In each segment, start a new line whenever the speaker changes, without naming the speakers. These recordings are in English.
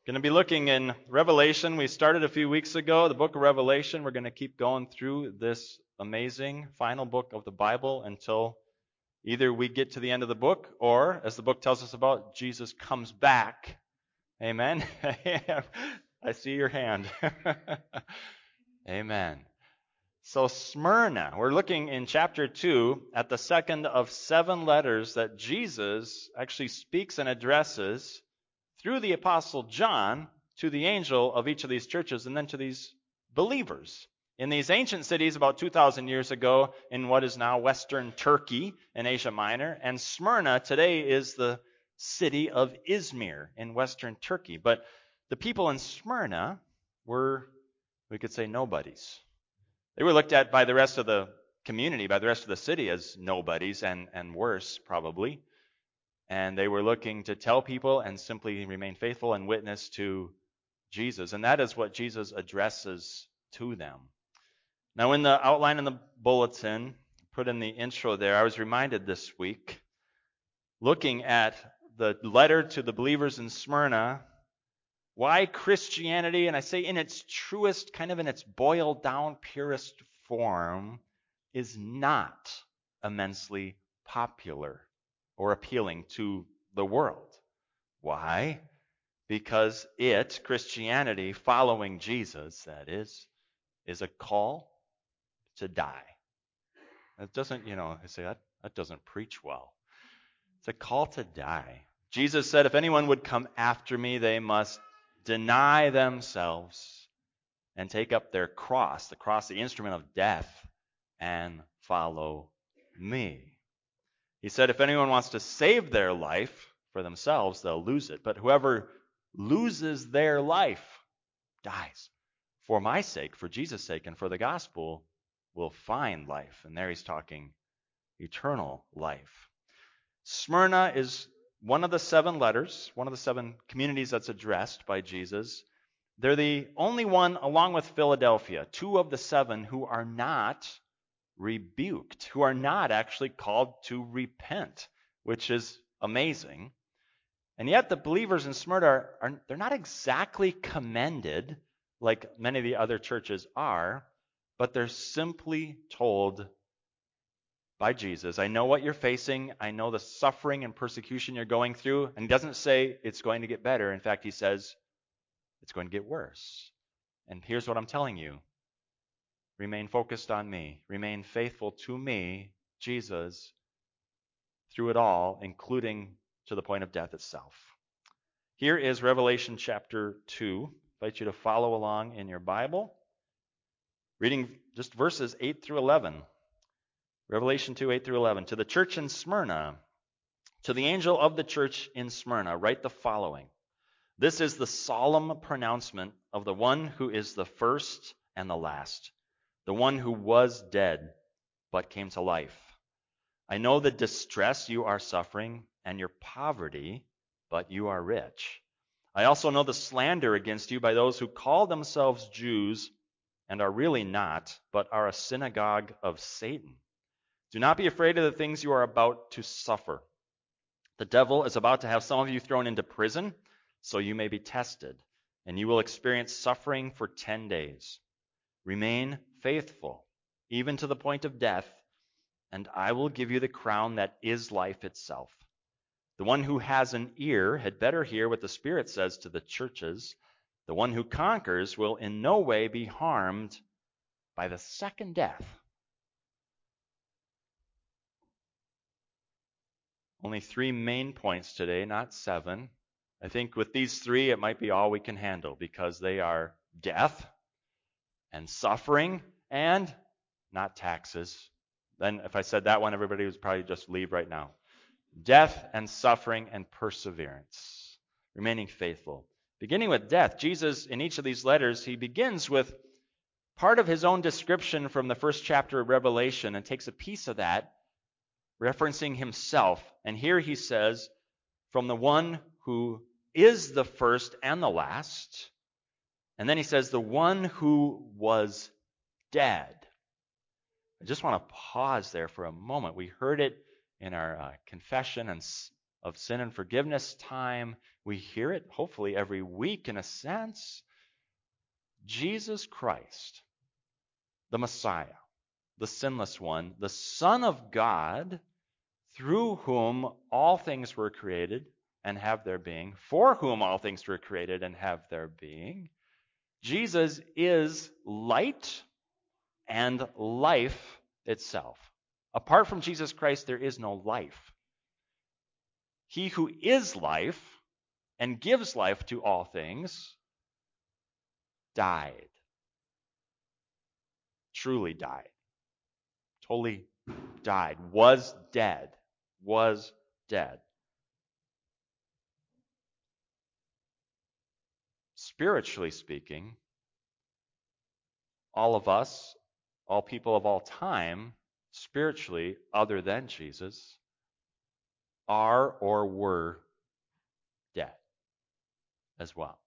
Going to be looking in Revelation. We started a few weeks ago, the book of Revelation. We're going to keep going through this amazing final book of the Bible until either we get to the end of the book or, as the book tells us about, Jesus comes back. Amen. I see your hand. Amen. So Smyrna, we're looking in chapter 2 at the second of 7 letters that Jesus actually speaks and addresses through the Apostle John to the angel of each of these churches and then to these believers. In these ancient cities about 2,000 years ago in what is now Western Turkey in Asia Minor, and Smyrna today is the city of Izmir in Western Turkey. But the people in Smyrna were, we could say, nobodies. They were looked at by the rest of the community, by the rest of the city as nobodies and worse probably. And they were looking to tell people and simply remain faithful and witness to Jesus. And that is what Jesus addresses to them. Now, in the outline in the bulletin, put in the intro there, I was reminded this week, looking at the letter to the believers in Smyrna, why Christianity, and I say in its truest, kind of in its boiled down, purest form, is not immensely popular or appealing to the world. Why? Because Christianity, following Jesus, that is a call to die. That doesn't, I say that doesn't preach well. It's a call to die. Jesus said, if anyone would come after me, they must deny themselves and take up their cross, the instrument of death, and follow me. He said, if anyone wants to save their life for themselves, they'll lose it. But whoever loses their life dies. For my sake, for Jesus' sake, and for the gospel, will find life. And there he's talking eternal life. Smyrna is one of the 7 letters, one of the 7 communities that's addressed by Jesus. They're the only one, along with Philadelphia, 2 of the 7 who are not rebuked, who are not actually called to repent, which is amazing. And yet the believers in Smyrna they're not exactly commended like many of the other churches are, but they're simply told by Jesus, I know what you're facing, I know the suffering and persecution you're going through, and he doesn't say it's going to get better. In fact, he says it's going to get worse. And here's what I'm telling you. Remain focused on me. Remain faithful to me, Jesus, through it all, including to the point of death itself. Here is Revelation chapter 2. I invite you to follow along in your Bible, reading just verses 8 through 11. Revelation 2, 8 through 11. To the church in Smyrna, to the angel of the church in Smyrna, write the following. This is the solemn pronouncement of the one who is the first and the last, the one who was dead but came to life. I know the distress you are suffering and your poverty, but you are rich. I also know the slander against you by those who call themselves Jews and are really not, but are a synagogue of Satan. Do not be afraid of the things you are about to suffer. The devil is about to have some of you thrown into prison, so you may be tested, and you will experience suffering for 10 days. Remain faithful, even to the point of death, and I will give you the crown that is life itself. The one who has an ear had better hear what the Spirit says to the churches. The one who conquers will in no way be harmed by the second death. Only 3 main points today, not 7. I think with these 3, it might be all we can handle because they are death and suffering and not taxes. Then if I said that one, everybody would probably just leave right now. Death and suffering and perseverance. Remaining faithful. Beginning with death, Jesus, in each of these letters, he begins with part of his own description from the first chapter of Revelation and takes a piece of that, referencing himself. And here he says, from the one who is the first and the last. And then he says, the one who was dead. I just want to pause there for a moment. We heard it in our confession and of sin and forgiveness time. We hear it hopefully every week in a sense. Jesus Christ, the Messiah, the sinless one, the Son of God, through whom all things were created and have their being, for whom all things were created and have their being. Jesus is light and life itself. Apart from Jesus Christ, there is no life. He who is life and gives life to all things died. Truly died. Totally died. Was dead. Was dead. Spiritually speaking, all of us, all people of all time, spiritually, other than Jesus, are or were dead as well.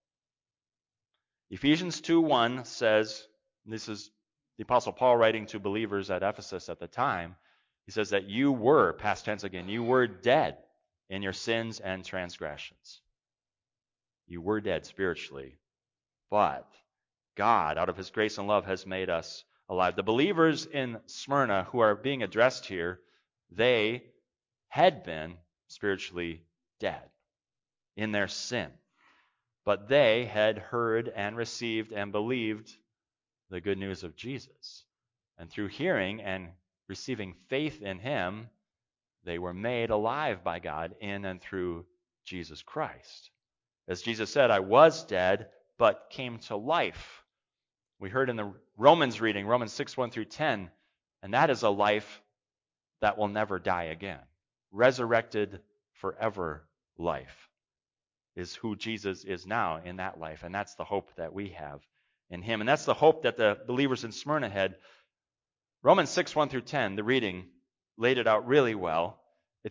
Ephesians 2:1 says, this is the Apostle Paul writing to believers at Ephesus at the time, he says that you were, past tense again, you were dead in your sins and transgressions. You were dead spiritually, but God, out of his grace and love, has made us alive. The believers in Smyrna who are being addressed here, they had been spiritually dead in their sin. But they had heard and received and believed the good news of Jesus. And through hearing and receiving faith in him, they were made alive by God in and through Jesus Christ. As Jesus said, I was dead, but came to life. We heard in the Romans reading, Romans 6:1 through 10, and that is a life that will never die again. Resurrected forever life is who Jesus is now in that life, and that's the hope that we have in him. And that's the hope that the believers in Smyrna had. Romans 6:1 through 10, the reading laid it out really well.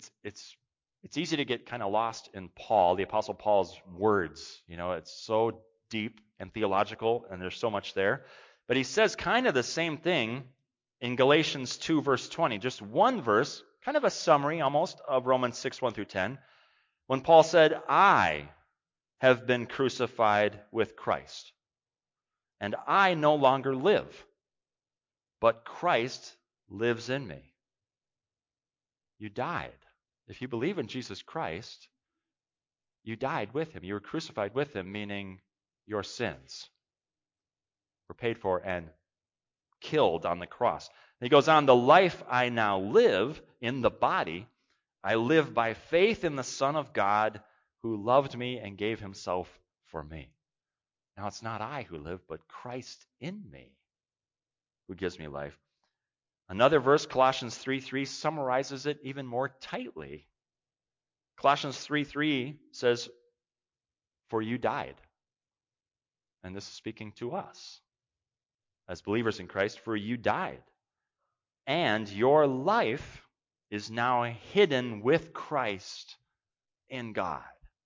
It's easy to get kind of lost in Paul, the Apostle Paul's words. You know, it's so deep and theological, and there's so much there. But he says kind of the same thing in Galatians 2, verse 20. Just one verse, kind of a summary almost of Romans 6:1 through 10. When Paul said, I have been crucified with Christ, and I no longer live, but Christ lives in me. You died. If you believe in Jesus Christ, you died with him. You were crucified with him, meaning your sins were paid for and killed on the cross. And he goes on, the life I now live in the body, I live by faith in the Son of God who loved me and gave himself for me. Now it's not I who live, but Christ in me who gives me life. Another verse, Colossians 3:3, summarizes it even more tightly. Colossians 3:3 says, for you died. And this is speaking to us as believers in Christ, for you died. And your life is now hidden with Christ in God.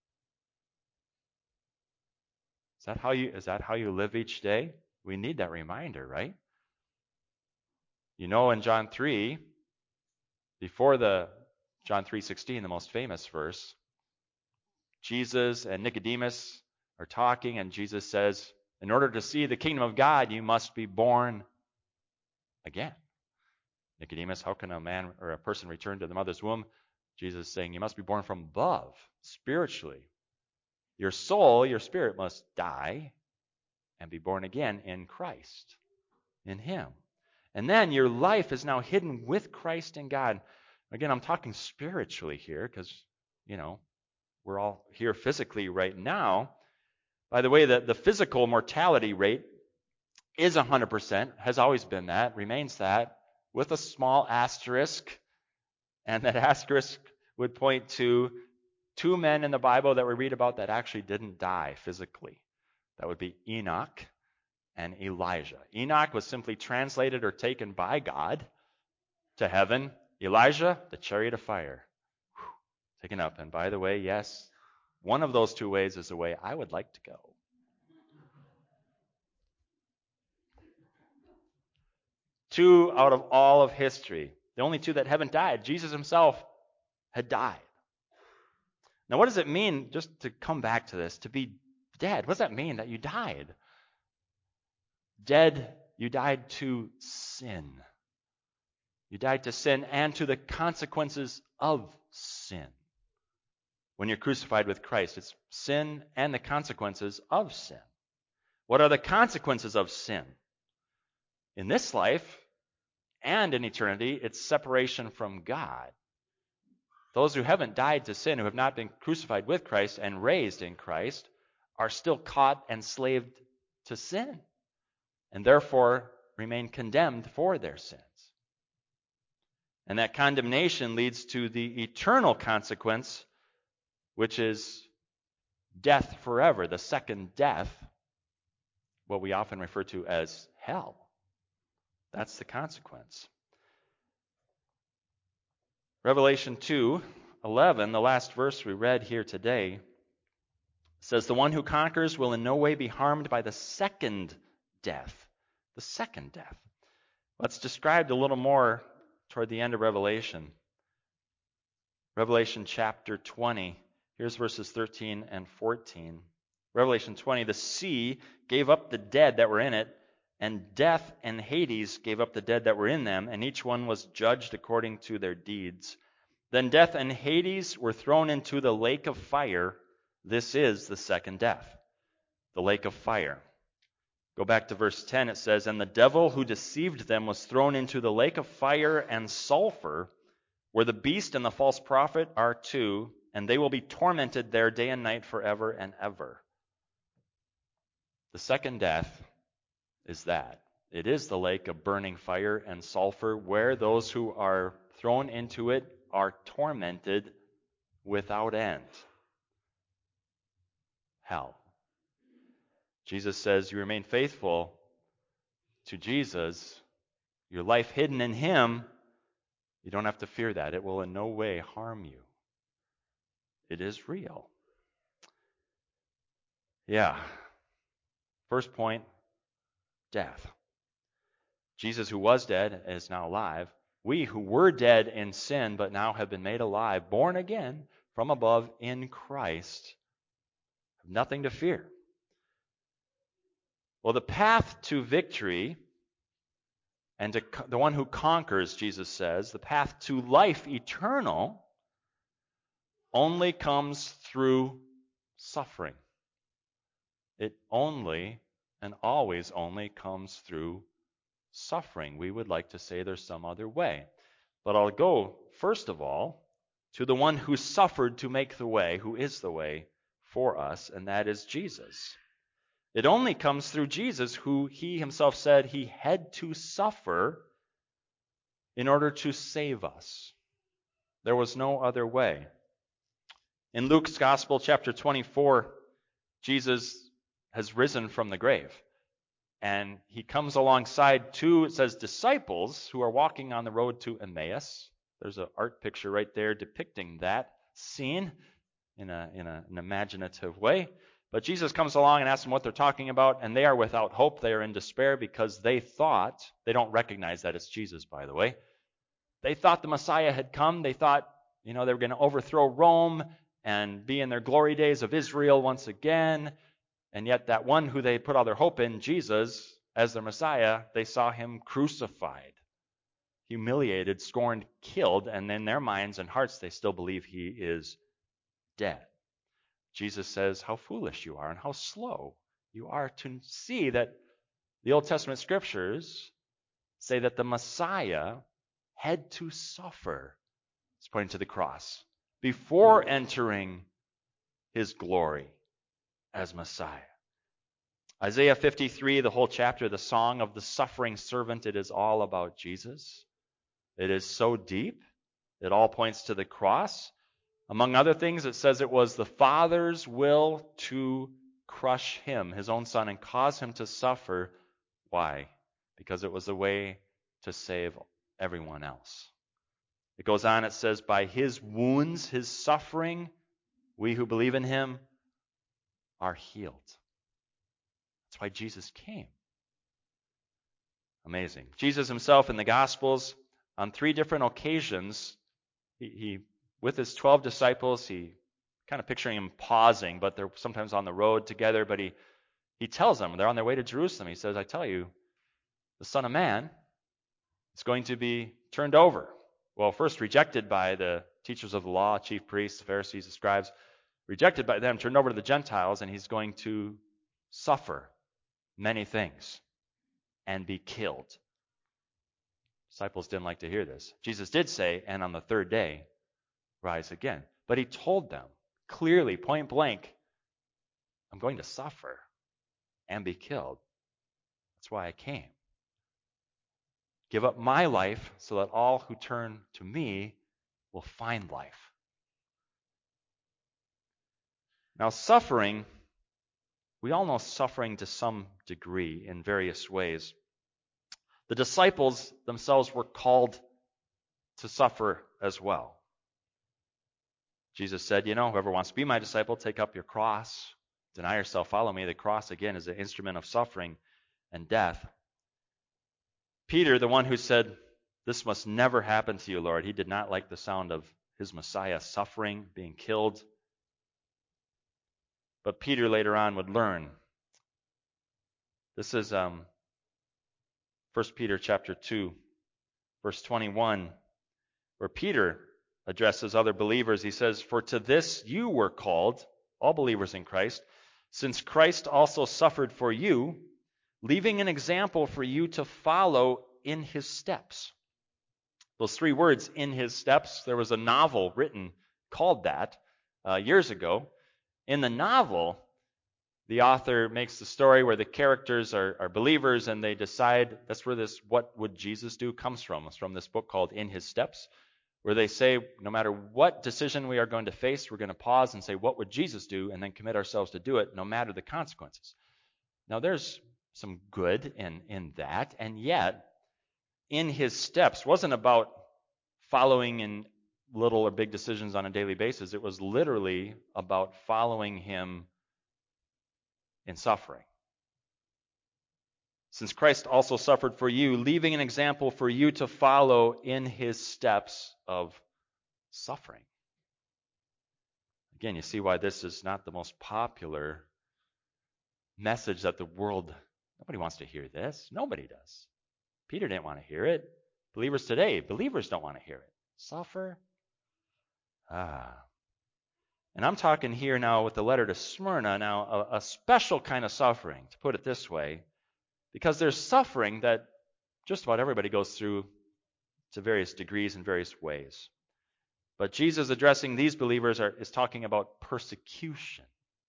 Is that how you live each day? We need that reminder, right? You know, in John 3, before the John 3:16, the most famous verse, Jesus and Nicodemus are talking, and Jesus says, in order to see the kingdom of God, you must be born again. Nicodemus, how can a man or a person return to the mother's womb? Jesus is saying, you must be born from above, spiritually. Your soul, your spirit must die and be born again in Christ, in him. And then your life is now hidden with Christ in God. Again, I'm talking spiritually here because, you know, we're all here physically right now. By the way, the physical mortality rate is 100%, has always been that, remains that, with a small asterisk. And that asterisk would point to two men in the Bible that we read about that actually didn't die physically. That would be Enoch and Elijah. Enoch was simply translated or taken by God to heaven. Elijah, the chariot of fire, taken up. And by the way, yes, one of those two ways is the way I would like to go. Two out of all of history. The only two that haven't died. Jesus himself had died. Now, what does it mean, just to come back to this, to be dead? What does that mean, that you died? Dead, you died to sin. You died to sin and to the consequences of sin. When you're crucified with Christ, it's sin and the consequences of sin. What are the consequences of sin? In this life and in eternity, it's separation from God. Those who haven't died to sin, who have not been crucified with Christ and raised in Christ, are still caught and enslaved to sin, and therefore remain condemned for their sins. And that condemnation leads to the eternal consequence, which is death forever, the second death, what we often refer to as hell. That's the consequence. Revelation 2:11, the last verse we read here today, says, "The one who conquers will in no way be harmed by the second death." The second death. That's described a little more toward the end of Revelation. Revelation chapter 20. Here's verses 13 and 14. Revelation 20, "The sea gave up the dead that were in it, and death and Hades gave up the dead that were in them, and each one was judged according to their deeds. Then death and Hades were thrown into the lake of fire. This is the second death, the lake of fire." Go back to verse 10. It says, "And the devil who deceived them was thrown into the lake of fire and sulfur, where the beast and the false prophet are too, and they will be tormented there day and night forever and ever." The second death is that. It is the lake of burning fire and sulfur, where those who are thrown into it are tormented without end. Hell. Jesus says, you remain faithful to Jesus, your life hidden in Him, you don't have to fear that. It will in no way harm you. It is real. Yeah. First point, death. Jesus, who was dead, is now alive. We who were dead in sin, but now have been made alive, born again from above in Christ, have nothing to fear. Well, the path to victory and to the one who conquers, Jesus says, the path to life eternal only comes through suffering. It only and always only comes through suffering. We would like to say there's some other way. But I'll go, first of all, to the one who suffered to make the way, who is the way for us, and that is Jesus. It only comes through Jesus, who He Himself said He had to suffer in order to save us. There was no other way. In Luke's Gospel, chapter 24, Jesus has risen from the grave. And He comes alongside two, it says, disciples who are walking on the road to Emmaus. There's an art picture right there depicting that scene in an imaginative way. But Jesus comes along and asks them what they're talking about, and they are without hope. They are in despair because they thought, they don't recognize that it's Jesus, by the way. They thought the Messiah had come. They thought, they were going to overthrow Rome and be in their glory days of Israel once again. And yet that one who they put all their hope in, Jesus, as their Messiah, they saw Him crucified, humiliated, scorned, killed, and in their minds and hearts they still believe He is dead. Jesus says how foolish you are and how slow you are to see that the Old Testament scriptures say that the Messiah had to suffer, it's pointing to the cross, before entering His glory as Messiah. Isaiah 53, the whole chapter, the song of the suffering servant, it is all about Jesus. It is so deep. It all points to the cross. Among other things, it says it was the Father's will to crush Him, His own Son, and cause Him to suffer. Why? Because it was a way to save everyone else. It goes on, it says, by His wounds, His suffering, we who believe in Him are healed. That's why Jesus came. Amazing. Jesus Himself in the Gospels, on 3 different occasions, he with His 12 disciples, He kind of picturing him pausing, but they're sometimes on the road together. But he tells them, they're on their way to Jerusalem. He says, I tell you, the Son of Man is going to be turned over. Well, first rejected by the teachers of the law, chief priests, the Pharisees, the scribes, rejected by them, turned over to the Gentiles, and he's going to suffer many things and be killed. Disciples didn't like to hear this. Jesus did say, and on the third day, rise again. But he told them clearly, point blank, I'm going to suffer and be killed. That's why I came. Give up my life so that all who turn to me will find life. Now, suffering, we all know suffering to some degree in various ways. The disciples themselves were called to suffer as well. Jesus said, whoever wants to be my disciple, take up your cross, deny yourself, follow me. The cross, again, is an instrument of suffering and death. Peter, the one who said, this must never happen to you, Lord, he did not like the sound of his Messiah suffering, being killed. But Peter later on would learn. This is 1 Peter chapter 2, verse 21, where Peter addresses other believers. He says, for to this you were called, all believers in Christ, since Christ also suffered for you, leaving an example for you to follow in his steps. Those three words, in his steps, there was a novel written called that years ago. In the novel, the author makes the story where the characters are believers and they decide, that's where this what would Jesus do comes from. It's from this book called In His Steps, where they say no matter what decision we are going to face, we're going to pause and say, what would Jesus do? And then commit ourselves to do it no matter the consequences. Now there's some good in that, and yet In His Steps wasn't about following in little or big decisions on a daily basis. It was literally about following him in suffering. Since Christ also suffered for you, leaving an example for you to follow in his steps of suffering. Again, you see why this is not the most popular message that the world, nobody wants to hear this. Nobody does. Peter didn't want to hear it. Believers today, believers don't want to hear it. Suffer? And I'm talking here now with the letter to Smyrna, now a special kind of suffering, to put it this way, because there's suffering that just about everybody goes through to various degrees in various ways. But Jesus addressing these believers is talking about persecution.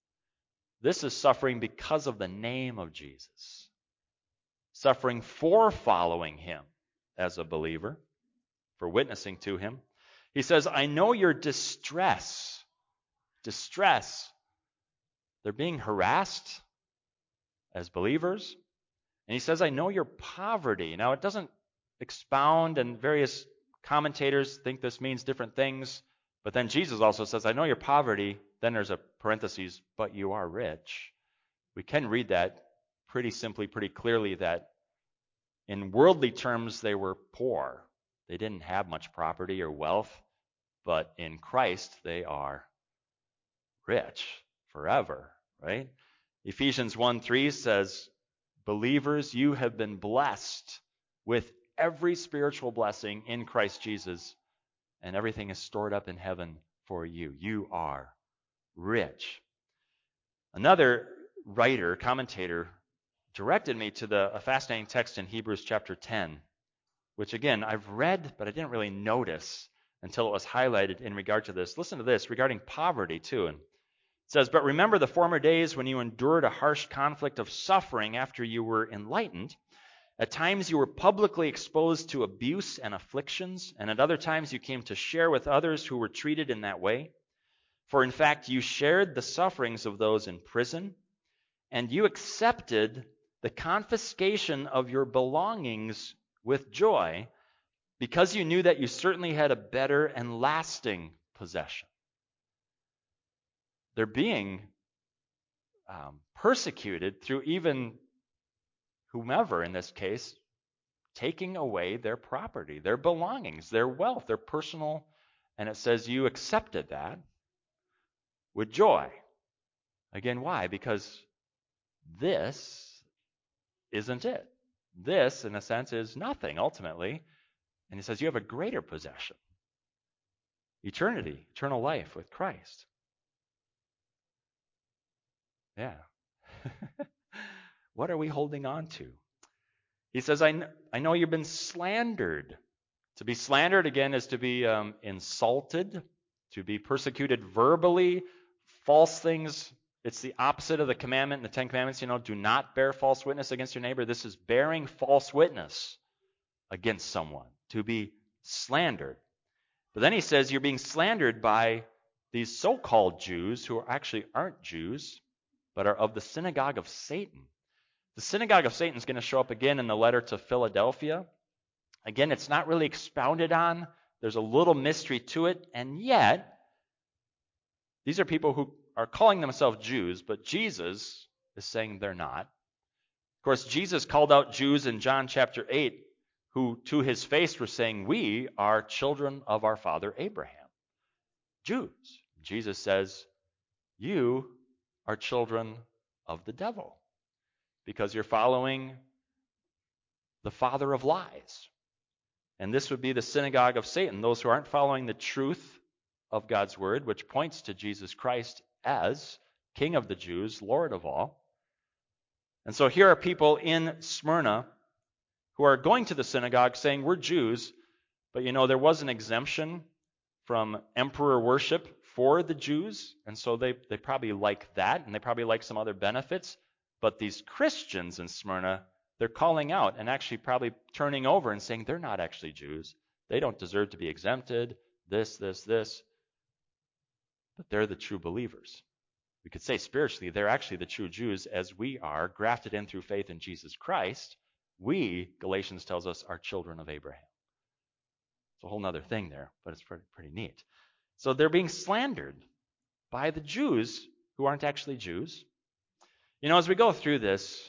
This is suffering because of the name of Jesus. Suffering for following him as a believer, for witnessing to him. He says, I know your distress. Distress. They're being harassed as believers. And he says, I know your poverty. Now, it doesn't expound, and various commentators think this means different things. But then Jesus also says, I know your poverty. Then there's a parenthesis, but you are rich. We can read that pretty simply, pretty clearly, that in worldly terms, they were poor. They didn't have much property or wealth. But in Christ, they are rich forever, right? Ephesians 1:3 says, believers, you have been blessed with every spiritual blessing in Christ Jesus, and everything is stored up in heaven for you. You are rich. Another writer, commentator, directed me to a fascinating text in Hebrews chapter 10, which again, I've read, but I didn't really notice until it was highlighted in regard to this. Listen to this, regarding poverty too. And it says, but remember the former days when you endured a harsh conflict of suffering after you were enlightened. At times you were publicly exposed to abuse and afflictions, and at other times you came to share with others who were treated in that way. For in fact, you shared the sufferings of those in prison, and you accepted the confiscation of your belongings with joy, because you knew that you certainly had a better and lasting possession. They're being persecuted through even whomever, in this case, taking away their property, their belongings, their wealth, their personal, and it says you accepted that. with joy. Again, why? Because this isn't it. This, in a sense, is nothing ultimately. And he says you have a greater possession. Eternity, eternal life with Christ. Yeah. What are we holding on to? He says, I know you've been slandered. To be slandered, again, is to be insulted, to be persecuted verbally, false things. It's the opposite of the commandment in the Ten Commandments, do not bear false witness against your neighbor. This is bearing false witness against someone, to be slandered. But then he says you're being slandered by these so-called Jews who actually aren't Jews, but are of the synagogue of Satan. The synagogue of Satan is going to show up again in the letter to Philadelphia. Again, it's not really expounded on. There's a little mystery to it, and yet these are people who are calling themselves Jews, but Jesus is saying they're not. Of course, Jesus called out Jews in John chapter 8 who to his face were saying, we are children of our father Abraham. Jews. Jesus says, you are children of the devil because you're following the father of lies. And this would be the synagogue of Satan, those who aren't following the truth of God's word, which points to Jesus Christ as King of the Jews, Lord of all. And so here are people in Smyrna who are going to the synagogue saying, we're Jews, but there was an exemption from emperor worship for the Jews, and so they probably like that, and they probably like some other benefits. But these Christians in Smyrna, they're calling out and actually probably turning over and saying they're not actually Jews. They don't deserve to be exempted, this. But they're the true believers. We could say spiritually, they're actually the true Jews as we are, grafted in through faith in Jesus Christ. We, Galatians tells us, are children of Abraham. It's a whole other thing there, but it's pretty neat. So they're being slandered by the Jews who aren't actually Jews. As we go through this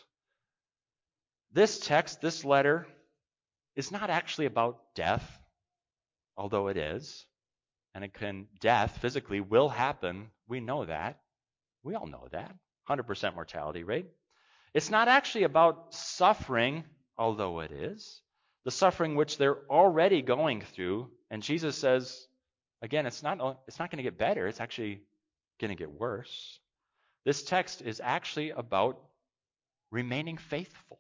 text, this letter, is not actually about death, although it is. And death physically will happen. We know that. We all know that. 100% mortality rate. It's not actually about suffering, although it is. The suffering which they're already going through. And Jesus says, again, it's not going to get better. It's actually going to get worse. This text is actually about remaining faithful.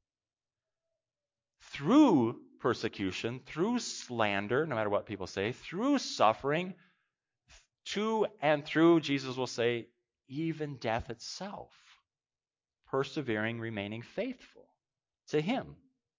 Through persecution, through slander, no matter what people say, through suffering, to and through, Jesus will say, even death itself. Persevering, remaining faithful to Him.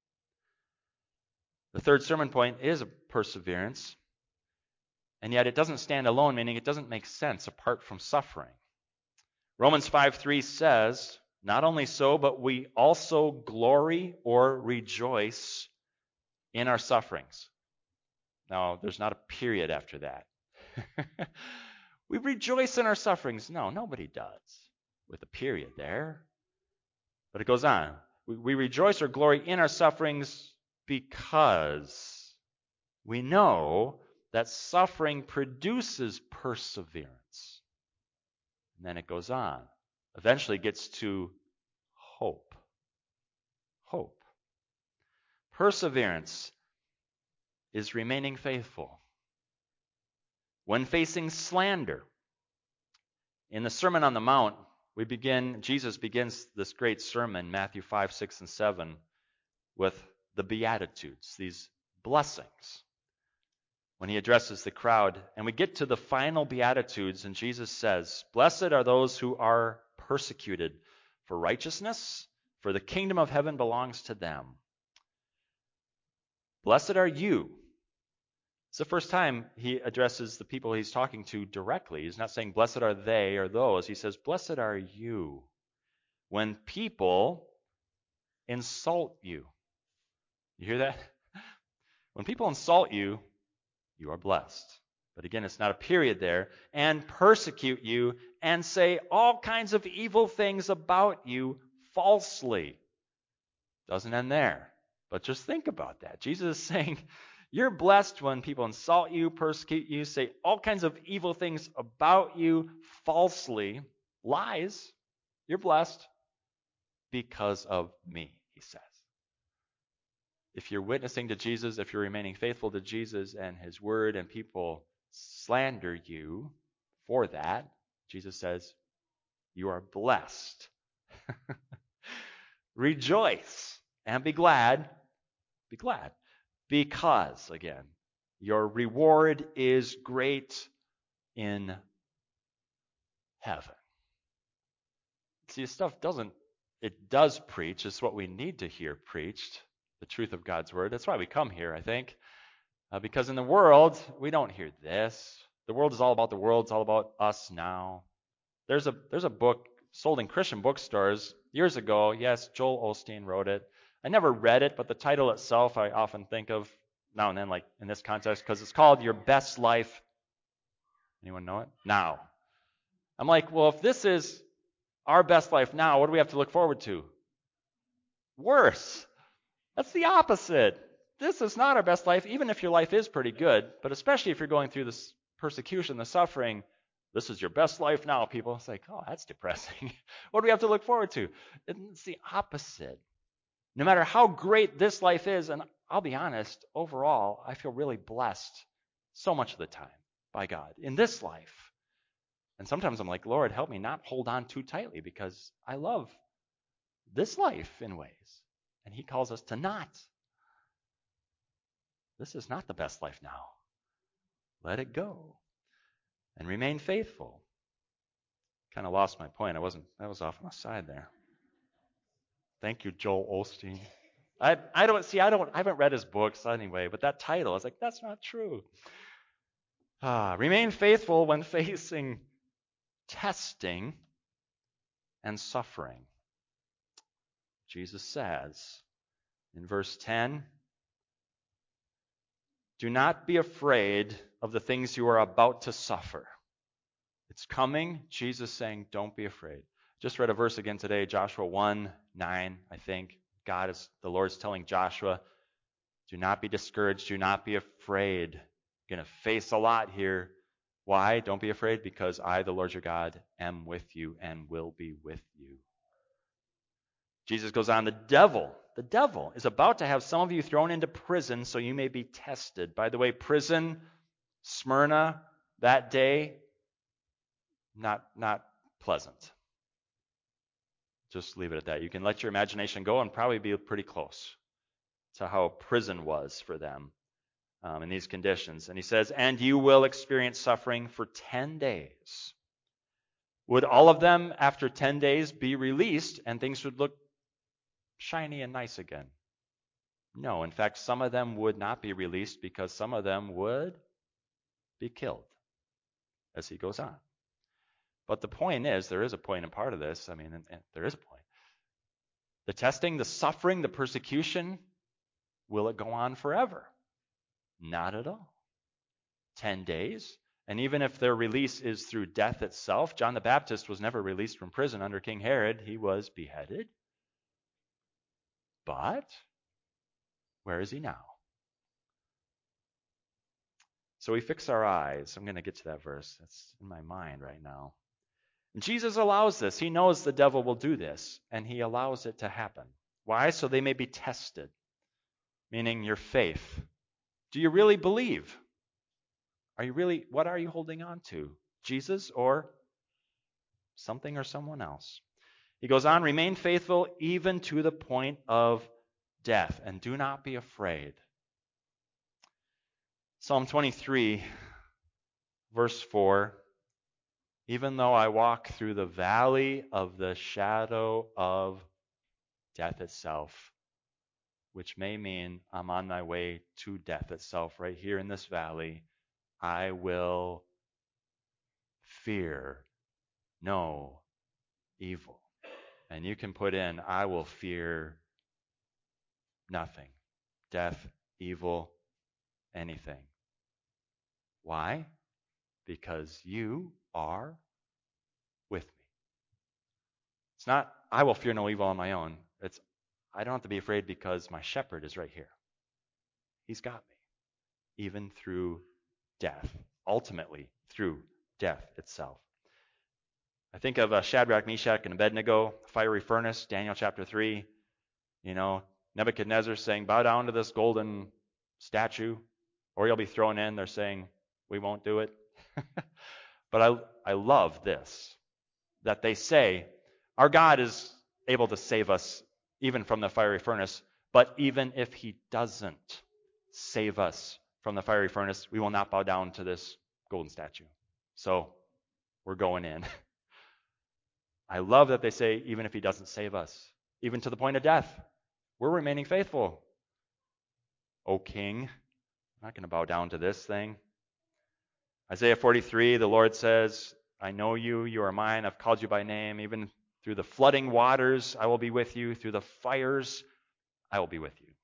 The third sermon point is a perseverance, and yet it doesn't stand alone, meaning it doesn't make sense apart from suffering. Romans 5:3 says, not only so, but we also glory or rejoice in our sufferings. Now, there's not a period after that. We rejoice in our sufferings. No, nobody does with a period there. But it goes on. We rejoice or glory in our sufferings because we know that suffering produces perseverance. And then it goes on. Eventually gets to hope. Hope. Perseverance is remaining faithful. When facing slander, in the Sermon on the Mount, Jesus begins this great sermon, Matthew 5, 6, and 7, with the Beatitudes, these blessings, when he addresses the crowd. And we get to the final Beatitudes, and Jesus says, blessed are those who are persecuted for righteousness, for the kingdom of heaven belongs to them. Blessed are you. It's the first time he addresses the people he's talking to directly. He's not saying, blessed are they or those. He says, blessed are you. When people insult you. You hear that? When people insult you, you are blessed. But again, it's not a period there. And persecute you and say all kinds of evil things about you falsely. Doesn't end there. But just think about that. Jesus is saying, You're blessed when people insult you, persecute you, say all kinds of evil things about you falsely, lies. You're blessed because of me, he says. If you're witnessing to Jesus, if you're remaining faithful to Jesus and his word, and people slander you for that, Jesus says, you are blessed. Rejoice and be glad. Be glad. Because, again, your reward is great in heaven. See, this stuff it does preach. It's what we need to hear preached, the truth of God's word. That's why we come here, I think. Because in the world, we don't hear this. The world is all about the world. It's all about us now. There's a book sold in Christian bookstores years ago. Yes, Joel Osteen wrote it. I never read it, but the title itself I often think of now and then, like in this context, because it's called Your Best Life. Anyone know it? Now. I'm like, well, if this is our best life now, what do we have to look forward to? Worse. That's the opposite. This is not our best life, even if your life is pretty good, but especially if you're going through this persecution, the suffering. This is your best life now, people. It's like, oh, that's depressing. What do we have to look forward to? It's the opposite. No matter how great this life is, and I'll be honest, overall, I feel really blessed so much of the time by God in this life. And sometimes I'm like, Lord, help me not hold on too tightly because I love this life in ways. And he calls us to not. This is not the best life now. Let it go and remain faithful. Kind of lost my point. I was off on the side there. Thank you, Joel Osteen. I haven't read his books anyway, but that title, I was like, that's not true. Remain faithful when facing testing and suffering. Jesus says in verse 10, do not be afraid of the things you are about to suffer. It's coming. Jesus saying, don't be afraid. Just read a verse again today, Joshua 1:9, I think. The Lord's telling Joshua, do not be discouraged. Do not be afraid. You're going to face a lot here. Why? Don't be afraid, because I, the Lord your God, am with you and will be with you. Jesus goes on, the devil is about to have some of you thrown into prison so you may be tested. By the way, prison, Smyrna, that day, not pleasant. Just leave it at that. You can let your imagination go and probably be pretty close to how prison was for them in these conditions. And he says, and you will experience suffering for 10 days. Would all of them, after 10 days, be released and things would look shiny and nice again? No. In fact, some of them would not be released because some of them would be killed as he goes on. But the point is, there is a point in part of this. I mean, and there is a point. The testing, the suffering, the persecution, will it go on forever? Not at all. 10 days. And even if their release is through death itself, John the Baptist was never released from prison under King Herod. He was beheaded. But where is he now? So we fix our eyes. I'm going to get to that verse. That's in my mind right now. And Jesus allows this. He knows the devil will do this, and he allows it to happen. Why? So they may be tested, meaning your faith. Do you really believe? What are you holding on to? Jesus or something or someone else? He goes on, remain faithful even to the point of death, and do not be afraid. Psalm 23, verse 4, even though I walk through the valley of the shadow of death itself, which may mean I'm on my way to death itself right here in this valley, I will fear no evil. And you can put in, I will fear nothing. Death, evil, anything. Why? Because you are with me. It's not, I will fear no evil on my own. It's, I don't have to be afraid because my shepherd is right here. He's got me. even through death, ultimately through death itself. I think of Shadrach, Meshach, and Abednego, fiery furnace, Daniel chapter 3. Nebuchadnezzar saying, bow down to this golden statue, or you'll be thrown in. They're saying, we won't do it. But I love this, that they say, our God is able to save us even from the fiery furnace, but even if he doesn't save us from the fiery furnace, we will not bow down to this golden statue. So we're going in. I love that they say, even if he doesn't save us, even to the point of death, we're remaining faithful. O King, I'm not going to bow down to this thing. Isaiah 43, the Lord says, I know you, you are mine, I've called you by name. Even through the flooding waters, I will be with you. Through the fires, I will be with you.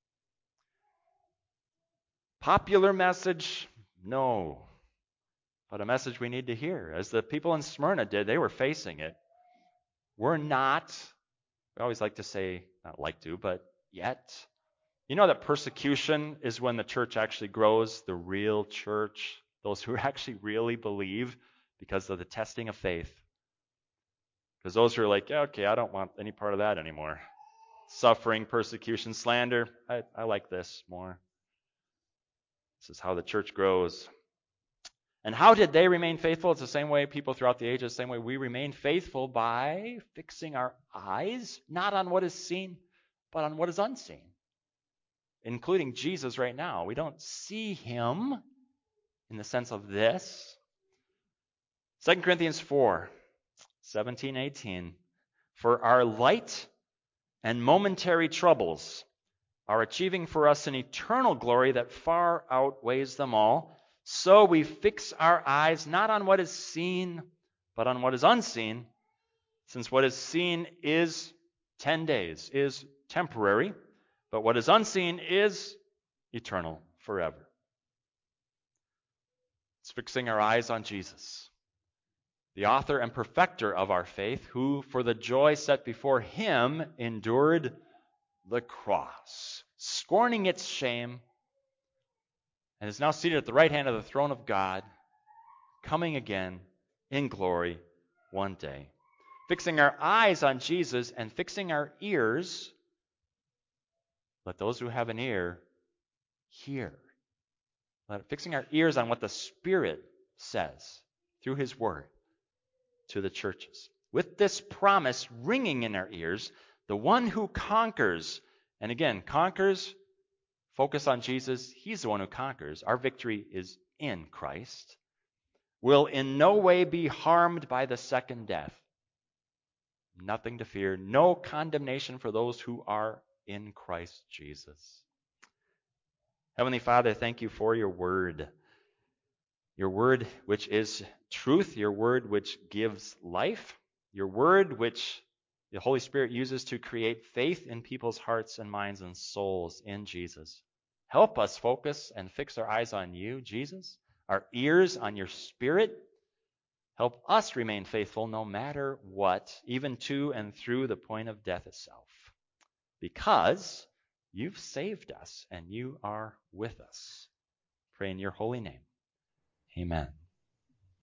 Popular message? No. But a message we need to hear. As the people in Smyrna did, they were facing it. We're not, we always like to say, not like to, but yet. You know that persecution is when the church actually grows, the real church, those who actually really believe because of the testing of faith. Because those who are like, yeah, okay, I don't want any part of that anymore. Suffering, persecution, slander, I like this more. This is how the church grows. And how did they remain faithful? It's the same way people throughout the ages, the same way we remain faithful by fixing our eyes, not on what is seen, but on what is unseen. Including Jesus right now. We don't see him in the sense of this. 2 Corinthians 4, 17, 18. For our light and momentary troubles are achieving for us an eternal glory that far outweighs them all. So we fix our eyes not on what is seen, but on what is unseen, since what is seen is 10 days, is temporary, but what is unseen is eternal, forever. It's fixing our eyes on Jesus, the author and perfecter of our faith, who for the joy set before him endured the cross, scorning its shame, and is now seated at the right hand of the throne of God, coming again in glory one day. Fixing our eyes on Jesus and fixing our ears, let those who have an ear hear. Fixing our ears on what the Spirit says through his word to the churches. With this promise ringing in our ears, the one who conquers, and again, conquers, focus on Jesus, he's the one who conquers. Our victory is in Christ, will in no way be harmed by the second death. Nothing to fear, no condemnation for those who are in Christ Jesus. Heavenly Father, thank you for your word which is truth, your word which gives life, your word which the Holy Spirit uses to create faith in people's hearts and minds and souls in Jesus. Help us focus and fix our eyes on you, Jesus, our ears on your Spirit. Help us remain faithful no matter what, even to and through the point of death itself, because you've saved us and you are with us. Pray in your holy name. Amen.